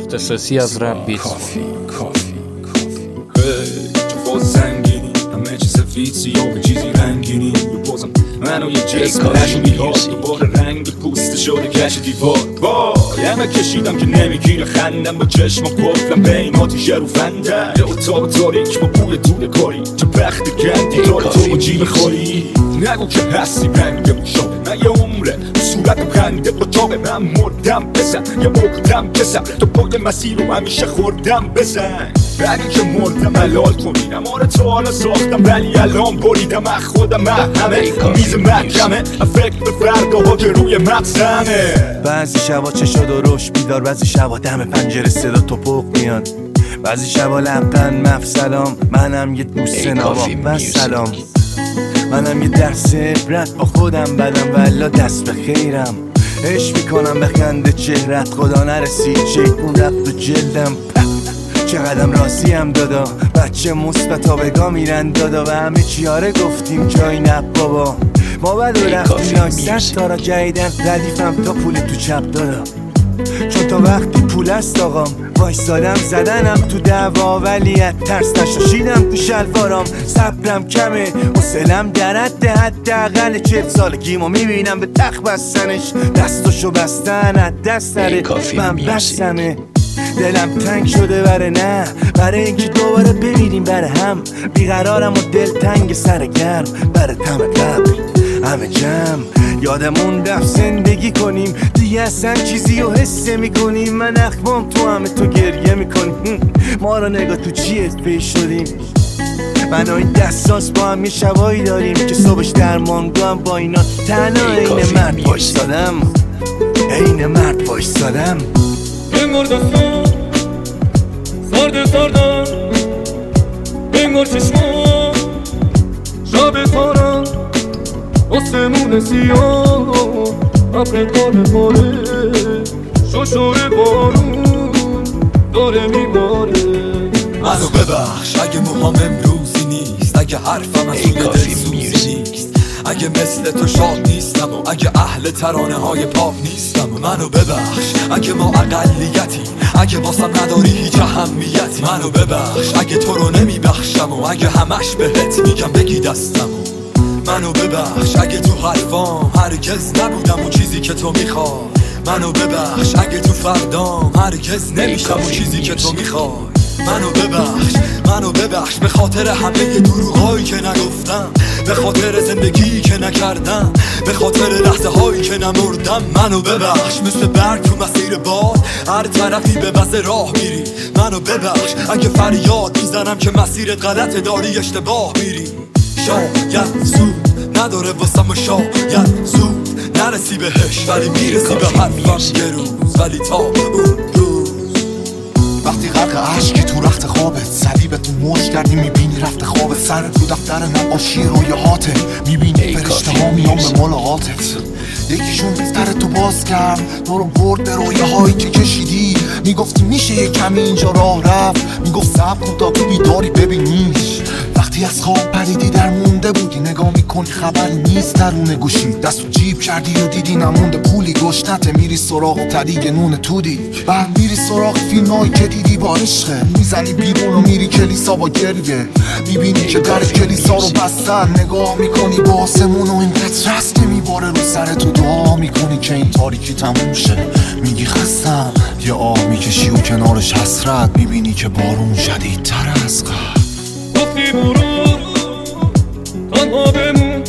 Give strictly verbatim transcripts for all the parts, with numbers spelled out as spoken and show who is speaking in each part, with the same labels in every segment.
Speaker 1: اختصاصی از رپ بیت.
Speaker 2: کافی کافی کافی تو باز زنگینی همه چیز سفید سیاه به چیزی رنگینی تو بازم منو یه جسم نشونی ها دوباره رنگ پوست شده کش دیوار وای همه کشیدم که نمیگیره خندم با چشمم کفتم به این آتیشه رو فندم یه اتاق تاریک با بوی دود کاری چه بخت گندی داره تو با جیب خالی نگو که هستی رنگ مشابه من یه عمره صورتم خنده با تابه من مردم بزن یه مردم بزن تو پای مسیر رو همیشه خوردم بزن بعدی که مردم حلال کنینم آره تو حالا ساختم ولی الان بریدم از خودم من همه میز محکمه فکر به فردا ها که روی مغزمه
Speaker 3: بعضی شبا چشا دروش بیدار بعضی شبا دم پنجره صدا توپق میاد بعضی شبا لبخند مف سلام منم یه دوست نواب و سلام منم یه درس عبرت با خودم بدم والا دست به خیرم عشق میکنم به خنده چهرت خدا نرسید شیطون رفت تو جلدم چقدرم راضیم دادا بچه مثبت آبگاه میرن دادا و همه چیاره گفتیم جای نه بابا ما بعد و رفتیم لاکسر تارا جایدن ردیفم تا پول تو چپ دادا چون تا وقتی پول است آقام وایستادم زدنم تو دعوا ولی از ترس نشاشیدم تو شلوارام صبرم کمه حوصله‌ام در حد حداقل چهل سالگیمو میبینم به تخت بستنش دستاشو بستن از دست نره من بستمه دلم تنگ شده بره نه برای اینکه دوباره ببینیم بره هم بیقرارم و دل تنگ سر گرم بره تم قبل همه جمع یادمون رفت زندگی کنیم دیگه اصلا چیزی رو حس میکنیم من اخمام تو همه تو گریه میکنیم ما را نگاه تو چیه پیش شدیم من و این دستاس با هم یه شبایی داریم که صبحش درمانگاه هم با اینا تنها این مرد بایستادم این مرد بایستادم
Speaker 4: بنگار دستان سرده سردن بنگار چشمان شب تارم آسمون سیاه ابرگان باره ششور بارون داره میباره
Speaker 2: منو ببخش اگه موهام امروزی نیست اگه حرفم از اون دلسوزی نیست اگه مثل تو شاد نیستم و اگه اهل ترانه های پاپ نیستم و منو ببخش اگه ما اقلیتی اگه واسم نداری هیچ اهمیتی منو ببخش اگه تو رو نمیبخشم و اگه همش بهت میگم بگی دستم منو ببخش اگه تو حرفام هرگز نبودم اون چیزی که تو میخوای منو ببخش اگه تو فردام هرگز نمیشم اون چیزی که تو میخوای منو ببخش منو ببخش به خاطر همه دروغایی که نگفتم به خاطر زندگی که نکردم به خاطر لحظه هایی که نمردم منو ببخش مثل برگ تو مسیر باد هر طرفی به بس راه میری منو ببخش اگه فریاد میزنم که مسیرت غلطه داری اشتباه میری شاید زود نداره واسم شاید زود نرسی بهش ولی میرسی به حرفم یه روز ولی تا اون روز
Speaker 5: وقتی غرق عشقی تو رخت خوابت صلیبت تو موج کردی میبینی رفت خوابت سرت رو دفتر نقاشی رویاهاته میبینی فرشته ها میان به ملاقاتت یکیشون بستر تو باز کرد تو رو برد به رویه هایی که کشیدی میگفتی میشه یه کمی اینجا راه رفت میگفت صبر کن تا تو بیداری ببینیش وقتی از خواب پریدی در مونده بودی نگاه میکنی خبری نیست درون گوشی دست تو جیب کردی و دیدی نمونده پولی گشتته میری سراغ تریگ نون تودی بعد میری سراغ فیلم هایی که دیدی با عشقه میزنی بیرون و میری کلیسا با گریه میبینی که در کلیسا رو بستن نگاه میکنی با آسمون و اینقدر رست میباره رو سر تو دعا میکنی که این تاریکی تموم شه میگی خستم یه آه میکشی و کنارش حسرت میبینی که بارون شدیدتر از قبل
Speaker 4: گفتی برو تنها بمون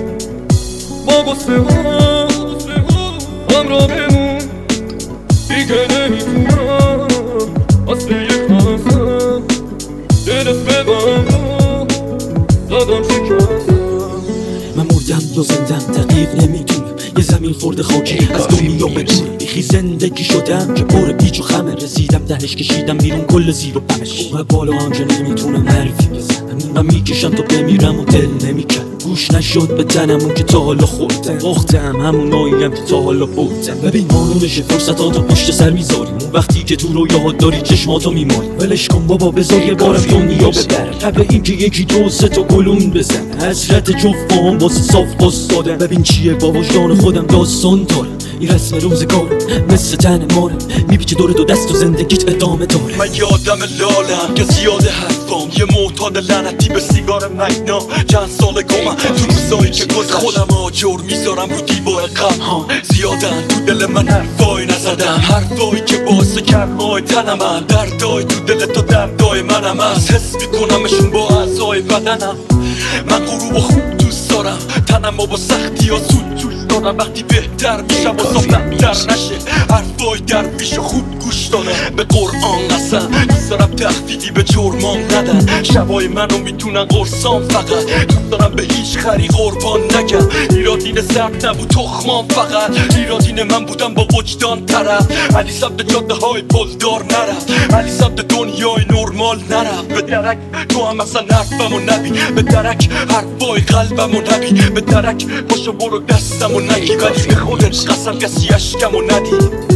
Speaker 4: با غصه ها هم را بمون دیگه نمیتونم اصل یک حسن دلت ببندم زدم شکستم
Speaker 6: من مردم یا زندم دقیق نمیدونم یه زمین خورده خاکی از دنیا بدون بیخی زندگی شدم که پر پیچ و خمه رسیدم دهش کشیدم بیرون کل زیر و بمش اوه بالا هم که نمیتونم حرفی بزنم من میکشم تا بمیرم و دل نمیکن گوش نشد به تنمون که تا حالا خوردم باختم هموناییم که تا حالا بودم ببین مانونش فرصتاتو پشت سر میذاریم اون وقتی که تو رویاهات داری چشماتو میماری ولش کن بابا بذار یه بارم دنیا ببره تبه این که یکی دو سه تا گلون بزن حسرت جفت با هم واسه صاف باز دادم ببین چیه با وجدان خودم داستان دارم این رسم روزگار مثل تن ماره میپیچه دور دو دست و زندگیت ادامه داره.
Speaker 2: من یه آدم لالم که زیاده حرفام، یه معتاد لعنتی به سیگار مگنا. چند سال گمم تو روزایی که گز خودم آجر میذارم رو دیوار غم ها. زیادن تو دل من حرفای نزدم، حرفایی که باعث کرمای تنمن. دردای تو دل تا دردای منم هست، حس میکنمشون با اعضای بدنم. من غروب و خوب دوست دارم، تنم با سختی ها زود دوست دارم. وقتی بهتر میشم و صافتر نشه، حرفای درویش خوب گوش دارم. به قرآن قسم دوست دارم تهدیدی به جرمام ندن. شبای منو میتونن قرصام، فقط دوست دارم به هیچ خری قربان نگم. ایرادین سرد نبود تخمام، فقط ایرادین من بودم با وجدان طرف. علی سمت جاده های پلدار نرفت، علی سمت دنیای نرمال نرفت. به درک تو هم اصلا حرفمو نبی، به درک حرفای قلبمو نبی. به درک پاشو برو دستمو نگی، ولی به خودت قسم کسی اشکمو ندی.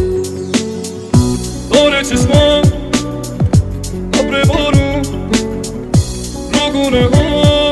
Speaker 4: داره چشمام ابر بارون، روگونه ها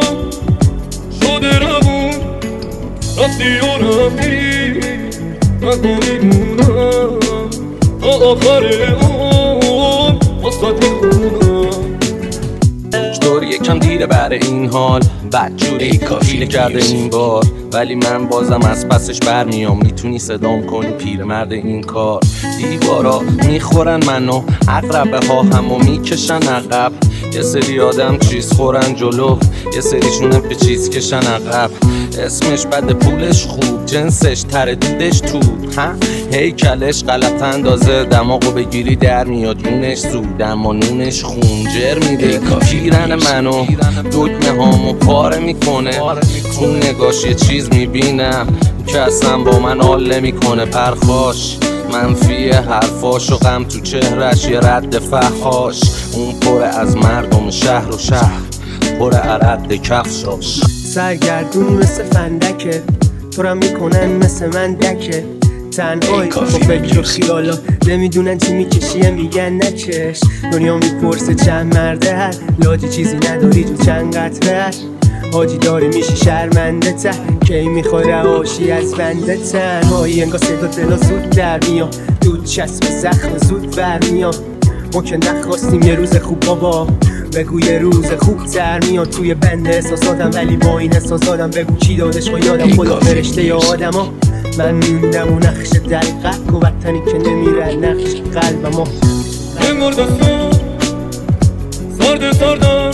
Speaker 4: شده روون. رفتی و رفتی من میمونم تا آخر اون واسه میخونم.
Speaker 3: چطور یکم دیره برای این حال، بدجوری کافیله کرده این بار. ولی من بازم از پسش برمیام، میتونی صدام کنی پیرمرد این کار. دیوارا میخورن منو، عقربه ها همو میکشن عقب. یه سری آدم چیز خورن جلو، یه سریشونه به چیز کشن عقب. اسمش بده پولش خوب، جنسش تردیدش تو ها. هیکلش غلط اندازه، دماغو بگیری در میاد یونش زود، اما نونش خونجر میده. پیرن منو دگمه هامو پاره میکنه، تو نگاش یه چیز میبینم که اصلا با من حال نمیکنه. پرخاش منفی حرفاش و غم تو چهرش، یه رد فحاش. اون پره از مردم شهر و شهر، پره عرد کفشاش.
Speaker 1: سرگردونی مثل فندکه، تو را میکنن مثل من دکه. تنهایی با فکر و خیالا، نمیدونن چی میکشیه میگن نکش. دنیا میپرسه چند مرده هر لادی، چیزی نداری تو چند قطرهش. حاجی داری میشی شرمنده ته، کی میخوای رهاشی از بنده. تنهایی انگاه صدا دلا زود در میام، دود چسب زخم زود برمیام. ما که نخواستیم یه روز خوب بابا، بگو یه روز خوب تر میاد. توی بند احساساتم ولی با این احساساتم، بگو چی دادش با یادم خدا فرشته یا آدم ها. من موندم و نقش دلقک و وطنی که نمیره نقش قلبم ها.
Speaker 4: بنگار دستم سرد سردم،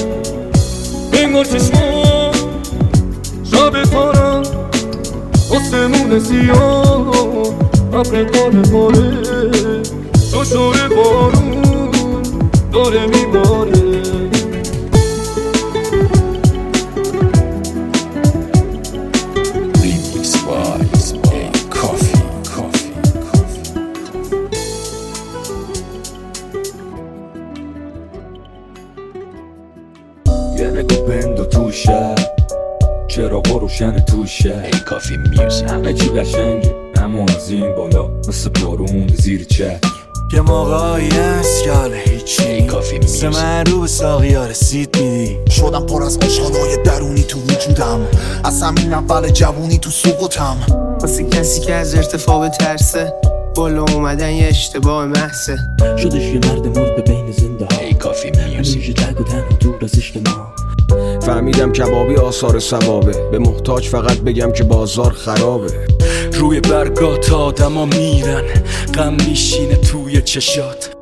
Speaker 4: بنگار چشمام شب تارم. آسمون سیاه ابر کار پاره، شوشور بارون داره میباره.
Speaker 2: یه نگو بند و توشه، چراغا روشن توشه. ای کافی میوزیک همه چی قشنگه، اما از این بالا مثل بارون زیر چک.
Speaker 3: یه موقعی هست که حالا هیچی، مثل من رو به ساقیا رسید میدی.
Speaker 5: شدم پر از عشقانای درونی تو وجودم، از همین اول جوونی تو سقوطم.
Speaker 1: واسه کسی که از ارتفاع ترسه، بالا اومدن یه اشتباه محضه.
Speaker 6: شدش یه مرد مرد بین زنده ها، ای کافی میوزیک درگ و تنها دور از عشق ما.
Speaker 7: فهمیدم کبابی آثار ثوابه، به محتاج فقط بگم که بازار خرابه.
Speaker 2: روی برگات آدما میرن، غم میشینه توی چشات.